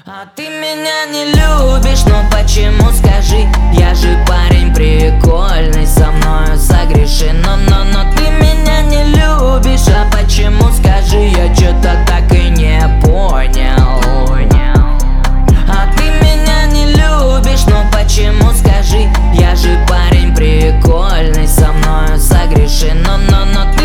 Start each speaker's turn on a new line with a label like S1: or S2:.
S1: А ты меня не любишь, но почему, скажи? Я же парень прикольный, со мною согреши. Но ты меня не любишь, а почему, скажи? Я чё-то так и не понял. А ты меня не любишь, но почему, скажи? Я же парень прикольный, со мною согреши. Но